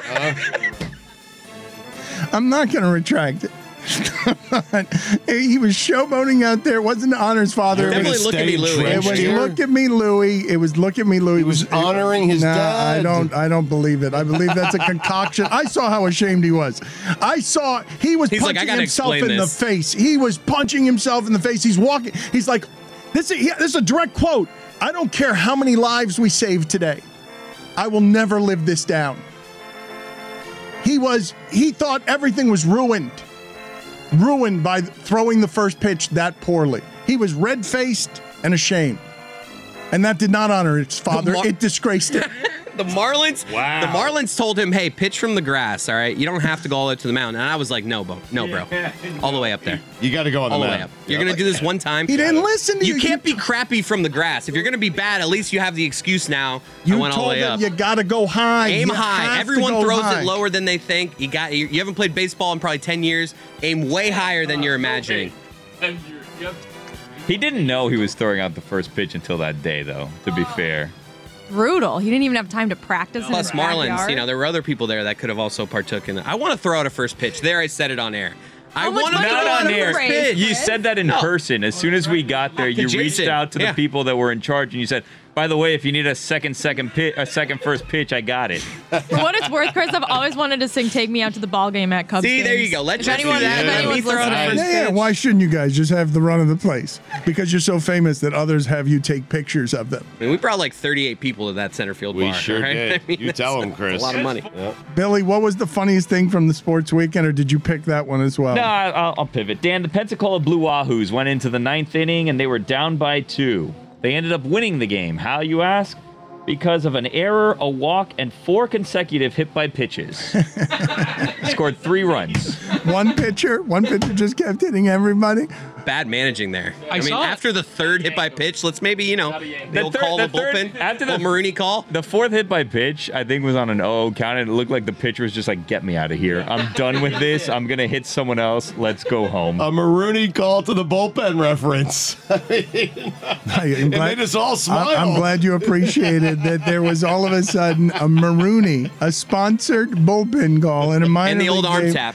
Speaker 5: I'm not going to retract it. He was showboating out there. It wasn't to honor his father. It
Speaker 7: Definitely
Speaker 5: was,
Speaker 7: look at me, Louie.
Speaker 5: it was look at me, Louie. It was look at me, Louie.
Speaker 8: He was honoring his dad.
Speaker 5: I don't believe it. I believe that's a concoction. I saw how ashamed he was. I saw he was
Speaker 7: He's like, I
Speaker 5: punching
Speaker 7: gotta
Speaker 5: himself
Speaker 7: explain
Speaker 5: in
Speaker 7: this.
Speaker 5: the face. He was punching himself in the face. He's walking. He's like, this is a direct quote. I don't care how many lives we save today. I will never live this down. He thought everything was ruined by throwing the first pitch that poorly. He was red-faced and ashamed. And that did not honor his father. It disgraced it.
Speaker 7: The Marlins,
Speaker 8: Wow.
Speaker 7: The Marlins told him, "Hey, pitch from the grass. All right, you don't have to go all the way to the mound." And I was like, "No, bro, all the way up there,
Speaker 8: You got to go on
Speaker 7: all
Speaker 8: the
Speaker 7: the way
Speaker 8: mound.
Speaker 7: up. You're gonna do this one time."
Speaker 5: He didn't listen to you.
Speaker 7: You can't be crappy from the grass. If you're gonna be bad, at least you have the excuse now. I
Speaker 5: You
Speaker 7: went all the
Speaker 5: told
Speaker 7: way
Speaker 5: him
Speaker 7: up.
Speaker 5: you got to go high.
Speaker 7: Aim
Speaker 5: You
Speaker 7: high.
Speaker 5: have to
Speaker 7: Everyone
Speaker 5: go
Speaker 7: throws
Speaker 5: high.
Speaker 7: it lower than they think. You haven't played baseball in probably 10 years. Aim way higher than you're imagining.
Speaker 10: He didn't know he was throwing out the first pitch until that day, though, to be fair.
Speaker 4: Brutal. He didn't even have time to practice in
Speaker 7: Plus
Speaker 4: his
Speaker 7: Marlins,
Speaker 4: backyard.
Speaker 7: there were other people there that could have also partook in it. I want to throw out a first pitch. There, I said it on air. I
Speaker 4: much
Speaker 7: want to
Speaker 4: money
Speaker 7: throw
Speaker 4: do you
Speaker 7: out
Speaker 4: want
Speaker 7: a
Speaker 4: to
Speaker 7: first
Speaker 4: raise?
Speaker 7: pitch.
Speaker 10: You said that in
Speaker 7: No.
Speaker 10: person. As soon as we got there, you reached
Speaker 7: Jason,
Speaker 10: out to the
Speaker 7: yeah.
Speaker 10: people that were in charge and you said, by the way, if you need a second first pitch, I got it.
Speaker 4: For what it's worth, Chris, I've always wanted to sing "Take Me Out to the Ball Game" at Cubs
Speaker 7: See, there
Speaker 4: games.
Speaker 7: you go. Let's
Speaker 4: If
Speaker 7: just do
Speaker 4: anyone-
Speaker 7: that.
Speaker 4: if
Speaker 7: Let me
Speaker 4: anyone's
Speaker 7: throw out a
Speaker 4: listening.
Speaker 7: first
Speaker 5: Yeah,
Speaker 7: pitch.
Speaker 5: why shouldn't you guys just have the run of the place? Because you're so famous that others have you take pictures of them.
Speaker 7: I mean, we brought like 38 people to that center field
Speaker 8: We
Speaker 7: bar.
Speaker 8: sure
Speaker 7: right?
Speaker 8: did.
Speaker 7: I mean,
Speaker 8: You tell him,
Speaker 7: that's
Speaker 8: Chris.
Speaker 7: a lot of money.
Speaker 5: Billy, what was the funniest thing from the sports weekend, or did you pick that one as well?
Speaker 10: No, I'll pivot. Dan, the Pensacola Blue Wahoos went into the 9th inning and they were down by 2. They ended up winning the game. How, you ask? because of an error, a walk, and 4 consecutive hit-by pitches. Scored 3 runs.
Speaker 5: One pitcher just kept hitting everybody.
Speaker 7: Bad managing there. I mean,
Speaker 6: saw it.
Speaker 7: after the 3rd hit by pitch, let's maybe, they'll
Speaker 10: third-
Speaker 7: call the
Speaker 10: the third-
Speaker 7: bullpen.
Speaker 10: after the-
Speaker 7: Will Marooney call?
Speaker 10: The 4th hit by pitch, I think, was on an 0 count, and it looked like the pitcher was just like, get me out of here. I'm done with this. I'm going to hit someone else. Let's go home.
Speaker 8: A Marooney call to the bullpen reference. It made us all smile.
Speaker 5: I'm glad you appreciated that there was all of a sudden a Marooney, a sponsored bullpen call in a minor
Speaker 7: And the old
Speaker 5: league
Speaker 7: arm
Speaker 5: game.
Speaker 7: tap.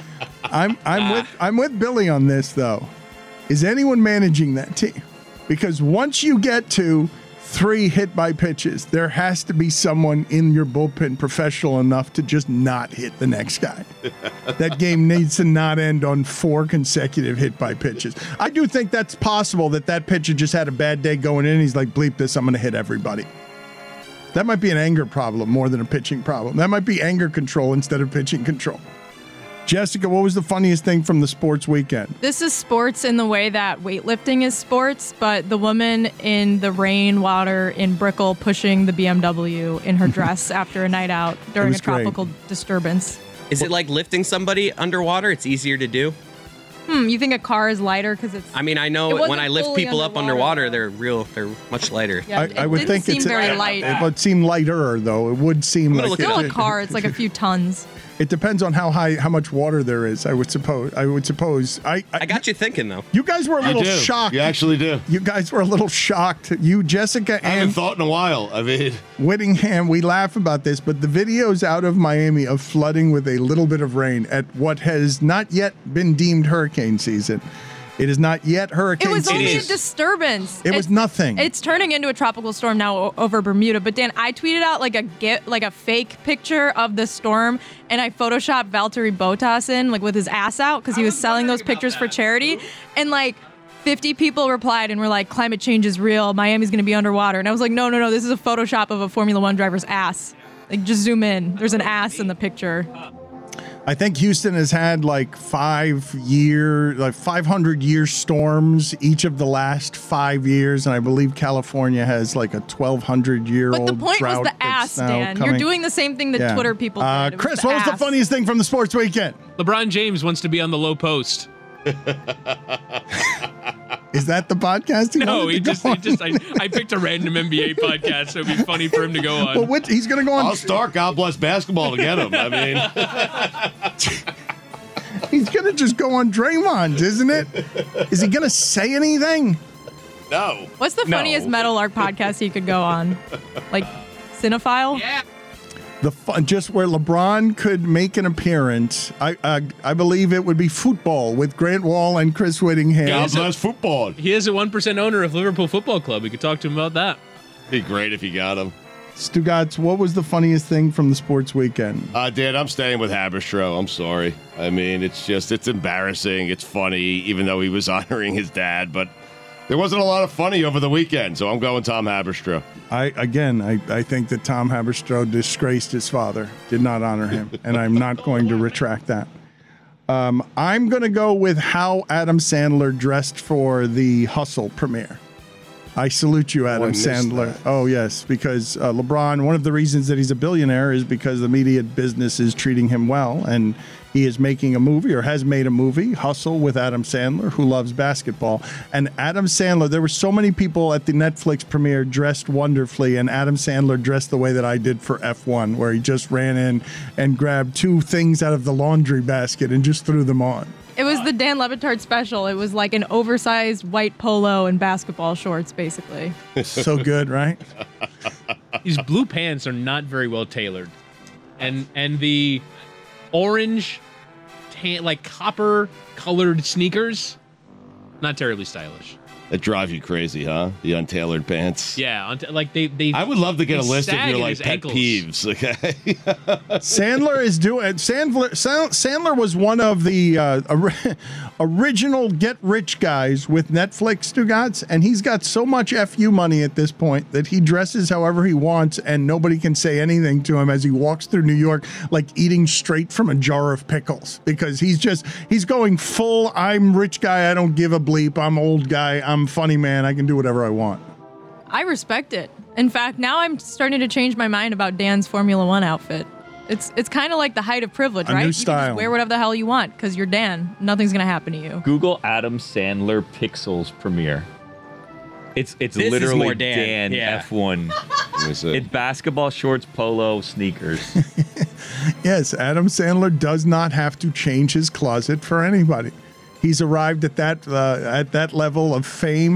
Speaker 5: I'm with Billy on this though. Is anyone managing that team? Because once you get to 3 hit by pitches, there has to be someone in your bullpen professional enough to just not hit the next guy. That game needs to not end on 4 consecutive hit by pitches. I do think that's possible that pitcher just had a bad day going in. He's like, bleep this, I'm going to hit everybody. That might be an anger problem more than a pitching problem. That might be anger control instead of pitching control. Jessica, what was the funniest thing from the sports weekend?
Speaker 4: This is sports in the way that weightlifting is sports, but the woman in the rain water in Brickell pushing the BMW in her dress after a night out during a
Speaker 5: was great.
Speaker 4: tropical disturbance.
Speaker 7: Is it like lifting somebody underwater? It's easier to do.
Speaker 4: You think a car is lighter because it's?
Speaker 7: I mean, I
Speaker 4: It
Speaker 7: know
Speaker 4: wasn't
Speaker 7: when I lift
Speaker 4: fully
Speaker 7: people up underwater, they're much lighter.
Speaker 4: Yeah,
Speaker 5: I would think
Speaker 4: didn't
Speaker 5: it's
Speaker 4: seem very light.
Speaker 5: It would seem lighter though. It would seem like
Speaker 4: Still a car. It's like a few tons.
Speaker 5: It depends on how much water there is. I would suppose. I
Speaker 7: got you thinking though.
Speaker 5: You guys were a little
Speaker 8: do.
Speaker 5: shocked.
Speaker 8: You actually do.
Speaker 5: You guys were a little shocked. You, Jessica,
Speaker 8: I haven't
Speaker 5: and
Speaker 8: thought in a while. I mean,
Speaker 5: Whittingham. We laugh about this, but the videos out of Miami of flooding with a little bit of rain at what has not yet been deemed hurricane season. It is not yet hurricane
Speaker 4: It was
Speaker 5: season.
Speaker 4: only a disturbance.
Speaker 5: It was nothing.
Speaker 4: It's turning into a tropical storm now over Bermuda. But Dan, I tweeted out like a fake picture of the storm, and I photoshopped Valtteri Bottas in with his ass out because he was selling those pictures for charity, and 50 people replied and were like, "Climate change is real. Miami's going to be underwater." And I was like, "No, this is a Photoshop of a Formula One driver's ass. Just zoom in. There's an ass in the picture."
Speaker 5: I think Houston has had 500-year storms each of the last 5 years, and I believe California has a 1,200-year-old
Speaker 4: But the point was
Speaker 5: drought
Speaker 4: the ass,
Speaker 5: that's now
Speaker 4: Dan.
Speaker 5: coming.
Speaker 4: You're doing the same thing that Twitter people did. It
Speaker 5: Chris,
Speaker 4: the
Speaker 5: what was the
Speaker 4: ass.
Speaker 5: funniest thing from the sports weekend?
Speaker 6: LeBron James wants to be on the low post.
Speaker 5: Is that the podcast?
Speaker 6: No, I picked a random NBA podcast, so it'd be funny for him to go on.
Speaker 5: Well, he's going to go on.
Speaker 8: I'll start God Bless Basketball to get him. I mean,
Speaker 5: he's going to just go on Draymond, isn't it? Is he going to say anything?
Speaker 8: No.
Speaker 4: What's the funniest Metal Arc podcast he could go on? Cinephile? Yeah.
Speaker 5: Just where LeBron could make an appearance. I believe it would be football with Grant Wall and Chris Whittingham.
Speaker 8: God bless football.
Speaker 6: He is a 1% owner of Liverpool Football Club. We could talk to him about that.
Speaker 8: Be great if you got him.
Speaker 5: Stugotz, what was the funniest thing from the sports weekend?
Speaker 8: Dan, I'm staying with Haberstroh. I'm sorry. I mean, it's embarrassing. It's funny, even though he was honoring his dad, but there wasn't a lot of funny over the weekend, so I'm going Tom Haberstroh.
Speaker 5: I think that Tom Haberstroh disgraced his father, did not honor him, and I'm not going to retract that. I'm going to go with how Adam Sandler dressed for the Hustle premiere. I salute you, Adam Sandler. Oh, yes, because LeBron, one of the reasons that he's a billionaire is because the media business is treating him well, and he is making a movie or has made a movie, Hustle, with Adam Sandler, who loves basketball. And Adam Sandler, there were so many people at the Netflix premiere dressed wonderfully, and Adam Sandler dressed the way that I did for F1, where he just ran in and grabbed 2 things out of the laundry basket and just threw them on.
Speaker 4: It was the Dan Le Batard special. It was like an oversized white polo and basketball shorts, basically.
Speaker 5: So good, right?
Speaker 6: These blue pants are not very well tailored. And the orange, copper colored sneakers, not terribly stylish.
Speaker 8: That drives you crazy, huh? The untailored pants.
Speaker 6: Yeah, they.
Speaker 8: I would love to get a list of your
Speaker 6: sag at
Speaker 8: pet
Speaker 6: his ankles.
Speaker 8: peeves. Okay.
Speaker 5: Sandler is doing. Sandler was one of the original get rich guys with Netflix, Stugotz, and he's got so much FU money at this point that he dresses however he wants, and nobody can say anything to him as he walks through New York like eating straight from a jar of pickles, because he's going full. I'm rich guy. I don't give a bleep. I'm old guy. I'm funny man. I can do whatever I want.
Speaker 4: I respect it. In fact, now I'm starting to change my mind about Dan's Formula One outfit. It's kind of like the height of privilege, right?
Speaker 5: New
Speaker 4: You
Speaker 5: style.
Speaker 4: can just wear whatever the hell you want because you're Dan. Nothing's gonna happen to you.
Speaker 10: Google Adam Sandler Pixels premiere. It's
Speaker 7: is
Speaker 10: literally
Speaker 7: more Dan. Yeah.
Speaker 10: F1. It's basketball shorts, polo, sneakers.
Speaker 5: Yes, Adam Sandler does not have to change his closet for anybody. He's arrived at that level of fame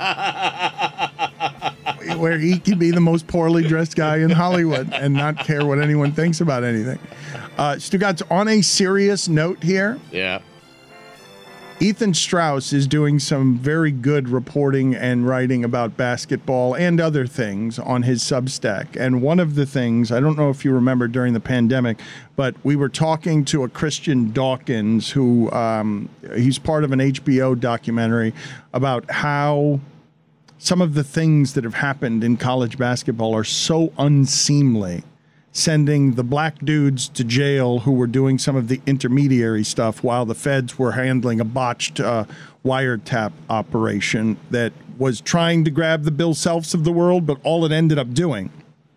Speaker 5: where he can be the most poorly dressed guy in Hollywood and not care what anyone thinks about anything. Stugatz, on a serious note here.
Speaker 8: Yeah.
Speaker 5: Ethan Strauss is doing some very good reporting and writing about basketball and other things on his Substack. And one of the things, I don't know if you remember during the pandemic, but we were talking to a Christian Dawkins who he's part of an HBO documentary about how some of the things that have happened in college basketball are so unseemly. Sending the black dudes to jail who were doing some of the intermediary stuff while the feds were handling a botched wiretap operation that was trying to grab the Bill Selfs of the world, but all it ended up doing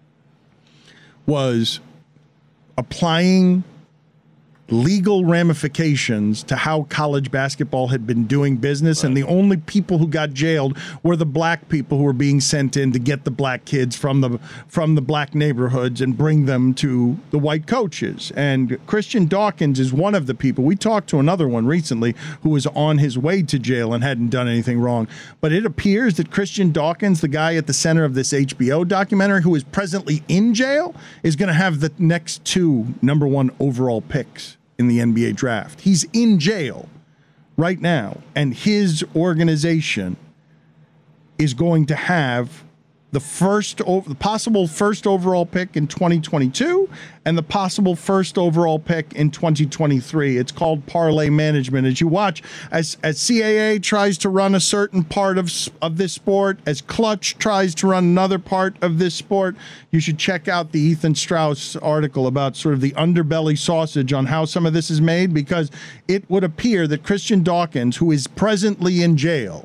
Speaker 5: was applying legal ramifications to how college basketball had been doing business. Right. And the only people who got jailed were the black people who were being sent in to get the black kids from the black neighborhoods and bring them to the white coaches. And Christian Dawkins is one of the people. We talked to another one recently who was on his way to jail and hadn't done anything wrong. But it appears that Christian Dawkins, the guy at the center of this HBO documentary who is presently in jail, is going to have the next 2 number 1 overall picks in the NBA draft. He's in jail right now, and his organization is going to have the possible first overall pick in 2022 and the possible first overall pick in 2023. It's called parlay management. As you watch, as CAA tries to run a certain part of this sport, as Clutch tries to run another part of this sport, you should check out the Ethan Strauss article about sort of the underbelly sausage on how some of this is made, because it would appear that Christian Dawkins, who is presently in jail,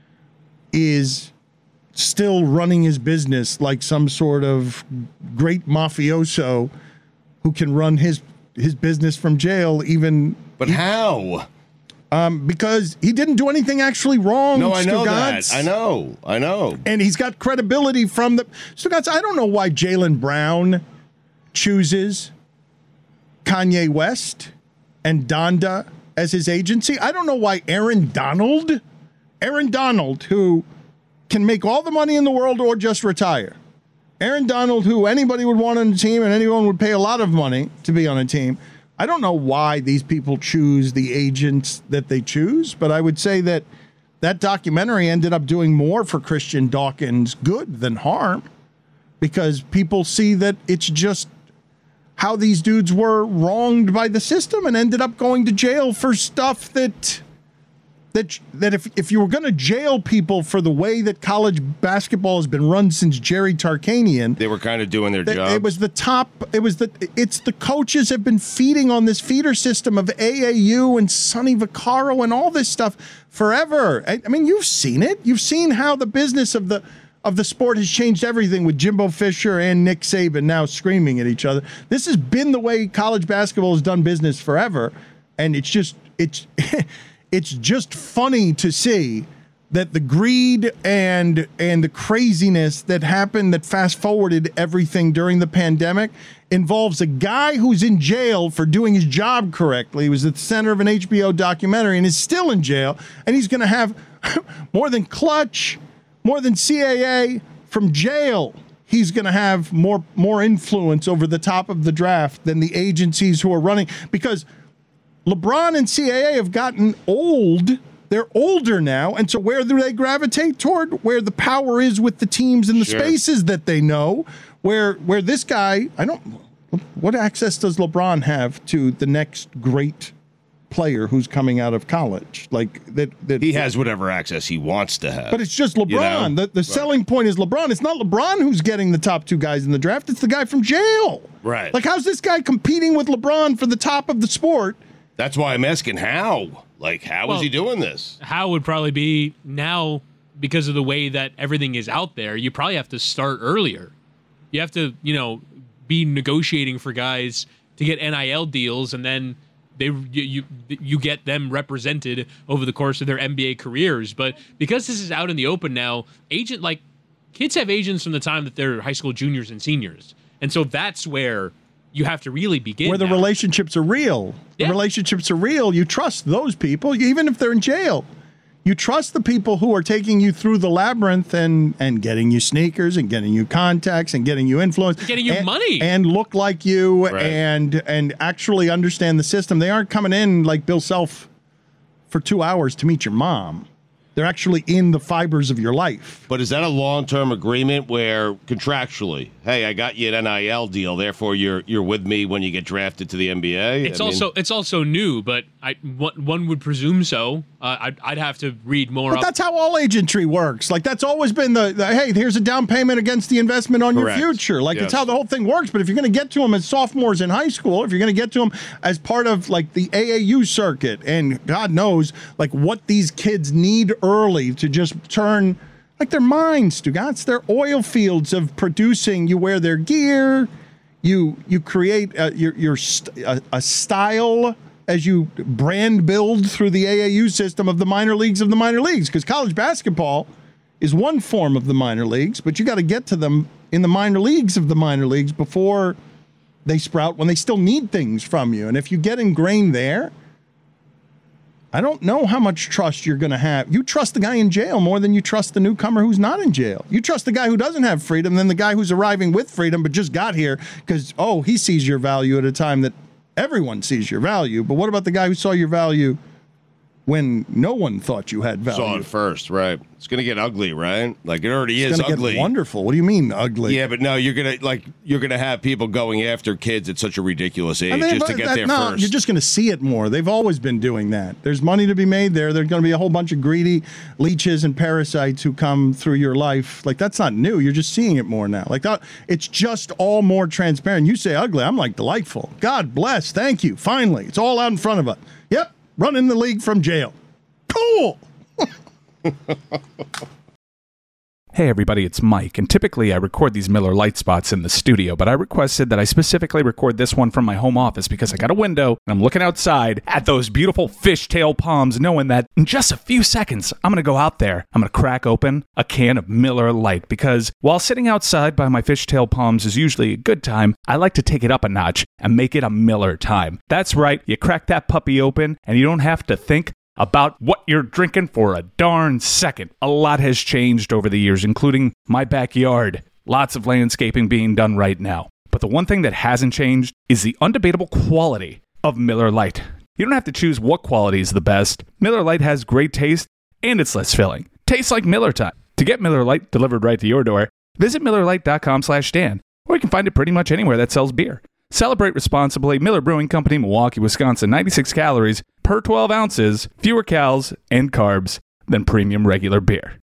Speaker 5: is still running his business like some sort of great mafioso who can run his business from jail even.
Speaker 8: But how?
Speaker 5: Because he didn't do anything actually wrong.
Speaker 8: No, I know
Speaker 5: Stugatz.
Speaker 8: that. I know.
Speaker 5: And he's got credibility from the Stugatz. I don't know why Jaylen Brown chooses Kanye West and Donda as his agency. I don't know why Aaron Donald, who can make all the money in the world or just retire. Aaron Donald, who anybody would want on the team and anyone would pay a lot of money to be on a team. I don't know why these people choose the agents that they choose, but I would say that documentary ended up doing more for Christian Dawkins good than harm, because people see that it's just how these dudes were wronged by the system and ended up going to jail for stuff that if you were going to jail people for the way that college basketball has been run since Jerry Tarkanian,
Speaker 8: they were kind of doing their job.
Speaker 5: It's the coaches have been feeding on this feeder system of AAU and Sonny Vaccaro and all this stuff forever. I mean, you've seen it. You've seen how the business of the sport has changed everything, with Jimbo Fisher and Nick Saban now screaming at each other. This has been the way college basketball has done business forever, and it's just funny to see that the greed and the craziness that happened, that fast forwarded everything during the pandemic, involves a guy who's in jail for doing his job correctly. He was at the center of an HBO documentary and is still in jail, and he's going to have more than Clutch, more than CAA from jail. He's going to have more influence over the top of the draft than the agencies who are running, because LeBron and CAA have gotten old. They're older now. And so where do they gravitate toward? Where the power is with the teams and the spaces that they know. Where this guy, what access does LeBron have to the next great player who's coming out of college? Like that
Speaker 8: he has whatever access he wants to have.
Speaker 5: But it's just LeBron. You know? The selling point is LeBron. It's not LeBron who's getting the top 2 guys in the draft. It's the guy from jail.
Speaker 8: Right.
Speaker 5: Like, how's this guy competing with LeBron for the top of the sport?
Speaker 8: That's why I'm asking how. Like, how is he doing this?
Speaker 6: How would probably be now because of the way that everything is out there, you probably have to start earlier. You have to, be negotiating for guys to get NIL deals, and then you get them represented over the course of their NBA careers. But because this is out in the open now, kids have agents from the time that they're high school juniors and seniors, and so that's where you have to really begin.
Speaker 5: Where the relationships are real.
Speaker 6: Yeah.
Speaker 5: The relationships are real. You trust those people, even if they're in jail. You trust the people who are taking you through the labyrinth and getting you sneakers and getting you contacts and getting you influence.
Speaker 6: Getting you money.
Speaker 5: And look like you
Speaker 8: Right.
Speaker 5: and actually understand the system. They aren't coming in like Bill Self for 2 hours to meet your mom. They're actually in the fibers of your life.
Speaker 8: But is that a long-term agreement where contractually, hey, I got you an NIL deal, therefore you're with me when you get drafted to the NBA?
Speaker 6: It's also new, but one would presume so. I'd have to read more.
Speaker 5: But that's how all agentry works. Like, that's always been the hey, here's a down payment against the investment on
Speaker 8: Correct.
Speaker 5: your future. Like,
Speaker 8: Yes.
Speaker 5: it's how the whole thing works. But if you're going to get to them as sophomores in high school, if you're going to get to them as part of, like, the AAU circuit, and God knows, like, what these kids need early to just turn, like, their minds, Stugotz, their oil fields of producing. You wear their gear. You create a style as you brand build through the AAU system of the minor leagues of the minor leagues, because college basketball is one form of the minor leagues, but you got to get to them in the minor leagues of the minor leagues before they sprout, when they still need things from you. And if you get ingrained there, I don't know how much trust you're going to have. You trust the guy in jail more than you trust the newcomer who's not in jail. You trust the guy who doesn't have freedom than the guy who's arriving with freedom but just got here because, he sees your value at a time that everyone sees your value. But what about the guy who saw your value when no one thought you had value?
Speaker 8: Saw it first, right? It's going to get ugly, right? Like, it already is
Speaker 5: It's
Speaker 8: ugly.
Speaker 5: get wonderful. What do you mean ugly?
Speaker 8: Yeah, but no, you're gonna have people going after kids at such a ridiculous age just to get there first.
Speaker 5: You're just going to see it more. They've always been doing that. There's money to be made there. There's going to be a whole bunch of greedy leeches and parasites who come through your life. Like, that's not new. You're just seeing it more now. Like, that, it's just all more transparent. You say ugly, I'm like delightful. God bless. Thank you. Finally, it's all out in front of us. Yep, running the league from jail. Cool.
Speaker 9: Hey everybody, it's Mike, and typically I record these Miller Lite spots in the studio, but I requested that I specifically record this one from my home office because I got a window and I'm looking outside at those beautiful fishtail palms, knowing that in just a few seconds I'm going to go out there, I'm going to crack open a can of Miller Lite, because while sitting outside by my fishtail palms is usually a good time, I like to take it up a notch and make it a Miller time. That's right, you crack that puppy open and you don't have to think about what you're drinking for a darn second. A lot has changed over the years, including my backyard. Lots of landscaping being done right now. But the one thing that hasn't changed is the undebatable quality of Miller Lite. You don't have to choose what quality is the best. Miller Lite has great taste, and it's less filling. Tastes like Miller time. To get Miller Lite delivered right to your door, visit MillerLite.com/Dan, or you can find it pretty much anywhere that sells beer. Celebrate responsibly. Miller Brewing Company, Milwaukee, Wisconsin. 96 calories per 12 ounces, fewer calories and carbs than premium regular beer.